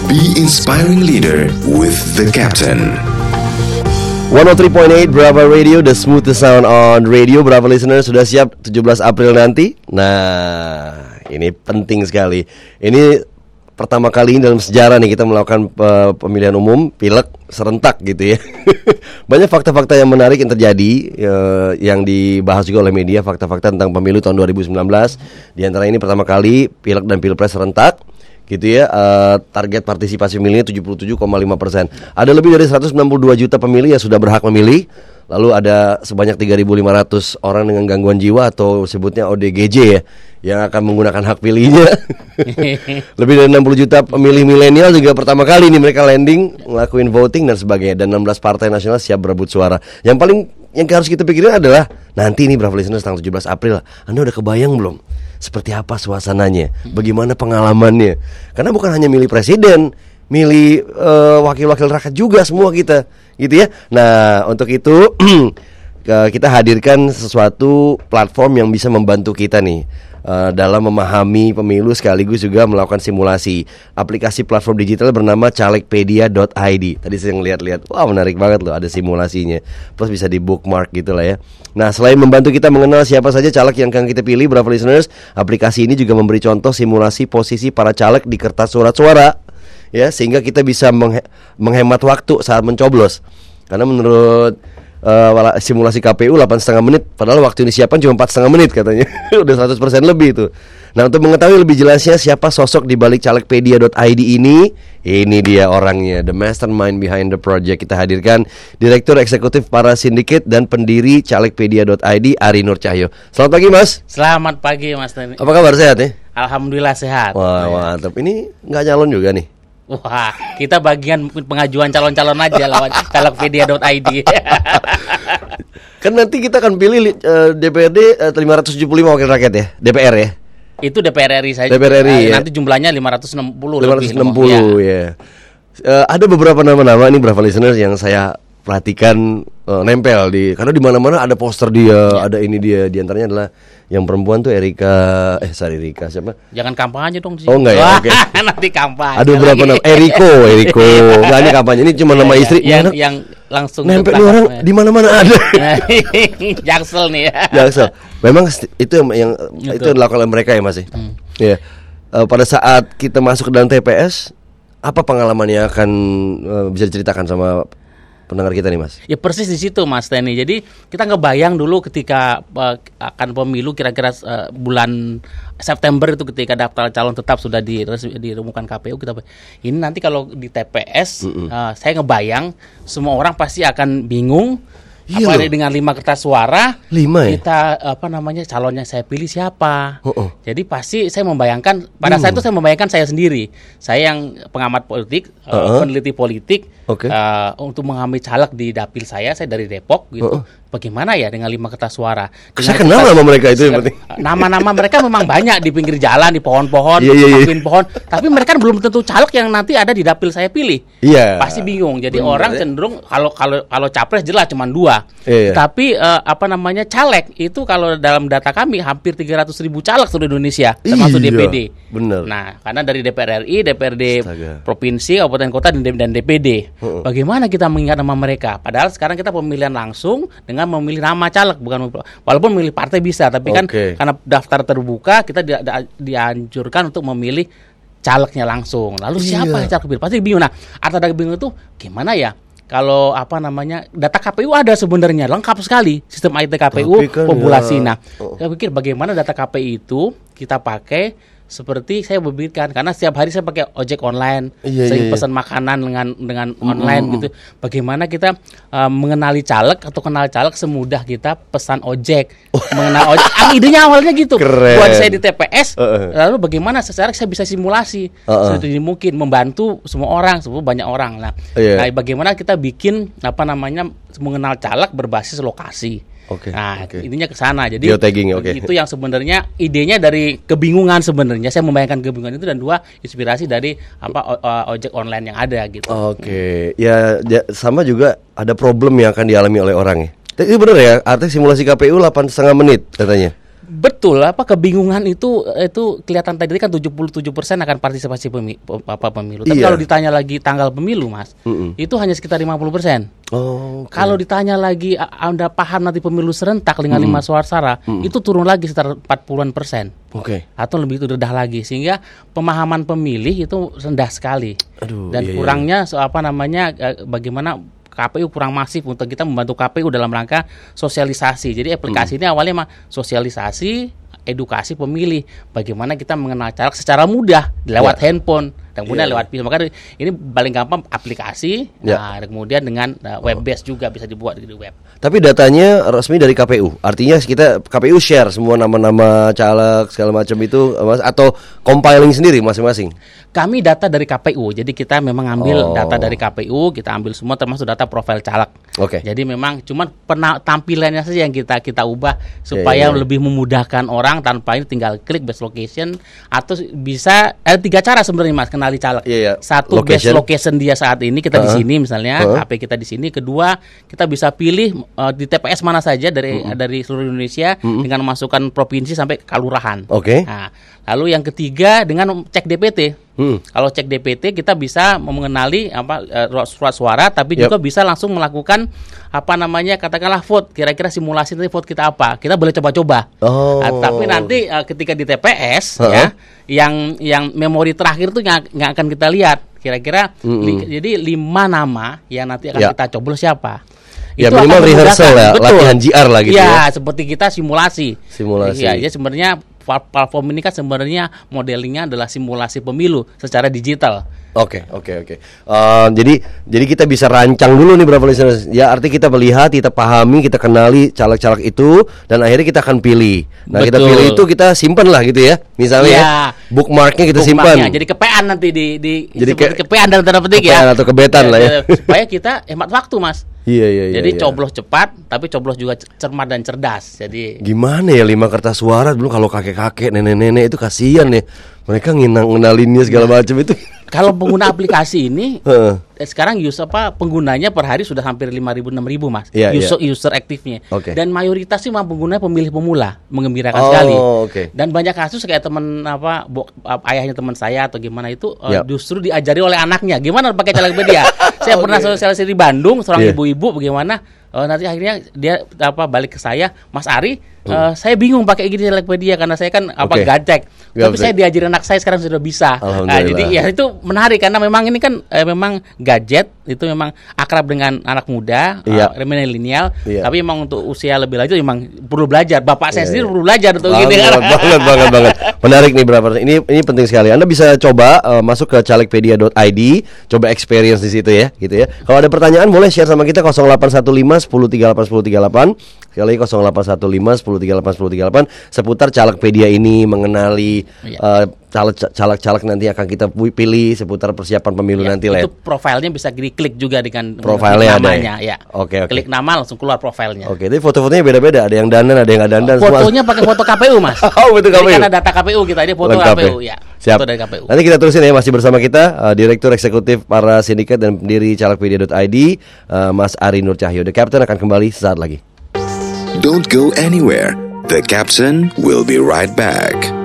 Be inspiring leader with the captain. 103.8 Brava Radio, the smoothest sound on radio. Brava listener, sudah siap 17 April nanti? Nah, ini penting sekali. Ini pertama kali dalam sejarah nih kita melakukan pemilihan umum pilek serentak gitu ya. Banyak fakta-fakta yang menarik yang terjadi, yang dibahas juga oleh media, fakta-fakta tentang pemilu tahun 2019. Di antara ini pertama kali pilek dan pilpres serentak gitu ya. Target partisipasi pemilihnya 77,5%. Ada lebih dari 192 juta pemilih yang sudah berhak memilih. Lalu ada sebanyak 3.500 orang dengan gangguan jiwa atau sebutnya ODGJ ya, yang akan menggunakan hak pilihnya. Lebih dari 60 juta pemilih milenial juga pertama kali nih mereka landing ngelakuin voting dan sebagainya. Dan 16 partai nasional siap berebut suara. Yang harus kita pikirin adalah nanti nih Bravo Listeners tanggal 17 April, Anda udah kebayang belum seperti apa suasananya, bagaimana pengalamannya? Karena bukan hanya milih presiden, milih wakil-wakil rakyat juga semua kita, gitu ya. Nah, untuk itu kita hadirkan sesuatu platform yang bisa membantu kita nih dalam memahami pemilu sekaligus juga melakukan simulasi. Aplikasi platform digital bernama calegpedia.id. Tadi saya ngeliat-lihat, wah menarik banget loh, ada simulasinya. Plus bisa di bookmark gitu lah ya. Nah, selain membantu kita mengenal siapa saja caleg yang akan kita pilih, Bravo Listeners, aplikasi ini juga memberi contoh simulasi posisi para caleg di kertas surat suara, ya, sehingga kita bisa menghemat waktu saat mencoblos. Karena menurut simulasi KPU 8,5 menit, padahal waktu ini disiapkan cuma 4,5 menit katanya. Udah 100% lebih itu. Nah, untuk mengetahui lebih jelasnya siapa sosok di balik calegpedia.id ini dia orangnya, the mastermind behind the project. Kita hadirkan Direktur Eksekutif Para Sindiket dan pendiri calegpedia.id, Ari Nur Cahyo. Selamat pagi, Mas. Selamat pagi, Mas Tani. Apa kabar, sehat ya? Alhamdulillah sehat. Wah, mantap. Ini nggak nyalon juga nih? Wah, kita bagian pengajuan calon-calon aja lewat calegpedia.id. Kan nanti kita akan pilih DPRD 575 wakil rakyat ya, DPR ya. Itu DPR RI saja. DPR RI ya. Nanti jumlahnya 560 ya. Ada beberapa nama-nama nih Bravo Listeners yang saya perhatikan nempel karena di mana-mana ada poster dia, ada ini dia. Di antaranya adalah yang perempuan tuh Erika siapa? Jangan kampanye dong sih. Oh enggak ya, oke. Nanti kampanye. Ada beberapa nama, Eriko. Enggak, ini kampanye, ini cuma nama istri. Yang langsung nempel nih orang di mana-mana ada. Jaksel nih ya. Jaksel. Memang itu yang itu dilakukan oleh mereka ya, Mas. Iya. Pada saat kita masuk ke dalam TPS, apa pengalaman yang akan bisa diceritakan sama pendengar kita nih, Mas? Ya persis di situ, Mas Teni. Jadi kita ngebayang dulu ketika akan pemilu kira-kira bulan September itu, ketika daftar calon tetap sudah dirumukan KPU, kita ini nanti kalau di TPS saya ngebayang semua orang pasti akan bingung. Apalagi dengan 5 kertas suara, 5 ya? Kita calonnya saya pilih siapa? Jadi pasti saya membayangkan pada saat itu saya membayangkan saya sendiri. Saya yang pengamat politik, peneliti politik, untuk mengambil caleg di dapil saya dari Depok gitu. Bagaimana ya dengan 5 kertas suara? Saya kenal nama mereka itu yang penting. Nama-nama mereka memang banyak di pinggir jalan, di pohon-pohon, di pohon. Tapi mereka belum tentu caleg yang nanti ada di dapil saya pilih. Pasti bingung. Jadi orang cenderung kalau capres jelas cuma 2. Tapi caleg itu kalau dalam data kami hampir 300.000 caleg seluruh Indonesia, termasuk DPD. Bener. Nah, karena dari DPR RI, DPRD provinsi, kabupaten kota dan DPD. Bagaimana kita mengingat nama mereka? Padahal sekarang kita pemilihan langsung dengan memilih nama caleg, walaupun memilih partai bisa, tapi kan karena daftar terbuka kita dianjurkan untuk memilih calegnya langsung. Lalu siapa yang caleg pilih? Pasti bingung. Nah, arti dari bingung itu gimana ya? Kalau data KPU ada sebenarnya lengkap sekali sistem IT KPU populasi. Nah, saya pikir bagaimana data KPU itu kita pakai seperti saya berpikirkan, karena setiap hari saya pakai ojek online, sering pesan makanan dengan online gitu. Bagaimana kita mengenali caleg atau kenal caleg semudah kita pesan ojek, mengenal ojek. Idenya awalnya gitu. Keren. Buat saya di TPS, lalu bagaimana secara saya bisa simulasi, seperti mungkin membantu semua banyak orang. Nah, bagaimana kita bikin mengenal caleg berbasis lokasi. Intinya ke sana. Jadi itu yang sebenarnya idenya dari kebingungan sebenarnya. Saya membayangkan kebingungan itu, dan 2 inspirasi dari ojek online yang ada gitu. Ya sama juga ada problem yang akan dialami oleh orang ya. Itu benar ya, artinya simulasi KPU 8,5 menit katanya. Betul, kebingungan itu kelihatan tadi kan 77% akan partisipasi pemilu. Tapi kalau ditanya lagi tanggal pemilu, Mas, itu hanya sekitar 50%. Oh, okay. Kalau ditanya lagi Anda paham nanti pemilu serentak dengan 5 suara, itu turun lagi sekitar 40%. Oke. Atau lebih itu rendah lagi, sehingga pemahaman pemilih itu rendah sekali. Kurangnya bagaimana KPU kurang masif untuk kita membantu KPU dalam rangka sosialisasi. Jadi aplikasi ini awalnya sosialisasi, edukasi pemilih, bagaimana kita mengenal caleg secara mudah lewat handphone dan kemudian lewat pisau. Maka ini paling gampang aplikasi, kemudian dengan web based juga bisa dibuat di web. Tapi datanya resmi dari KPU, artinya KPU share semua nama-nama caleg segala macam itu, atau compiling sendiri masing-masing? Kami data dari KPU, jadi kita memang ambil data dari KPU, kita ambil semua termasuk data profil caleg. Oke. Jadi memang cuman tampilannya saja yang kita ubah supaya lebih memudahkan orang tanpa ini tinggal klik base location, atau bisa ada 3 cara sebenarnya Mas kenali caleg. Satu, base location dia saat ini kita di sini misalnya, HP kita di sini. Kedua, kita bisa pilih di TPS mana saja dari seluruh Indonesia dengan memasukkan provinsi sampai kelurahan. Oke. Nah, lalu yang ketiga dengan cek DPT. Kalau cek DPT kita bisa mengenali surat suara, tapi juga bisa langsung melakukan katakanlah vote. Kira-kira simulasi nanti vote kita apa? Kita boleh coba-coba. Tapi nanti ketika di TPS yang memori terakhir itu nggak akan kita lihat. Kira-kira jadi 5 nama yang nanti akan kita coblos siapa. Ya minimal rehearsal ya, latihan GR lah gitu ya. Seperti kita simulasi. Ya sebenarnya platform ini kan sebenarnya modelingnya adalah simulasi pemilu secara digital. Oke. Jadi kita bisa rancang dulu nih berapa listeners. Ya artinya kita melihat, kita pahami, kita kenali caleg-caleg itu, dan akhirnya kita akan pilih. Nah kita pilih itu kita simpan lah gitu ya. Misalnya bookmarknya kita simpan. Jadi kepean nanti jadi kepean dalam tanda petik ya. Atau kebetan lah ya. Supaya kita hemat waktu Mas. Iya. Jadi coblos cepat, tapi coblos juga cermat dan cerdas. Jadi gimana ya 5 kertas suara dulu, kalau kakek-kakek, nenek-nenek itu kasihan ya. Mereka ngenalinnya segala macam itu. Kalau pengguna aplikasi ini sekarang penggunanya per hari sudah hampir 5.000 6.000 Mas. User aktifnya. Dan mayoritas sih memang pengguna pemilih pemula, mengembirakan sekali. Dan banyak kasus kayak teman ayahnya teman saya atau gimana itu justru diajari oleh anaknya gimana pakai Calegpedia. Saya pernah sosialisasi di Bandung, seorang ibu-ibu bagaimana nanti akhirnya dia balik ke saya, Mas Ari, saya bingung pakai gini Calegpedia karena saya kan gajek. Tapi saya diajarin anak saya sekarang sudah bisa. Nah, jadi ya itu menarik karena memang ini kan memang gadget itu memang akrab dengan anak muda, milenial. Tapi memang untuk usia lebih lanjut memang perlu belajar. Bapak saya sendiri perlu belajar untuk gini. Banget. Menarik nih berapa. Ini penting sekali. Anda bisa coba masuk ke calegpedia.id, coba experience di situ ya, gitu ya. Kalau ada pertanyaan boleh share sama kita 0815 1038 1038. Sekali 0815 1038 1038 seputar Calegpedia ini, mengenali caleg-caleg nanti akan kita pilih, seputar persiapan pemilu nanti lah. Itu profilnya bisa diklik juga dengan profilnya namanya ya. Oke. Klik nama langsung keluar profilnya. Jadi foto-fotonya beda-beda, ada yang dandan, ada yang nggak dandan. Fotonya pakai foto KPU Mas. Betul KPU. Karena data KPU kita ini foto KPU ya. Siap. Foto dari KPU. Nanti kita terusin ya, masih bersama kita Direktur Eksekutif para Sindikat dan pendiri Calegpedia.id, Mas Ari Nur Cahyo. The Captain akan kembali sesaat lagi. Don't go anywhere. The Captain will be right back.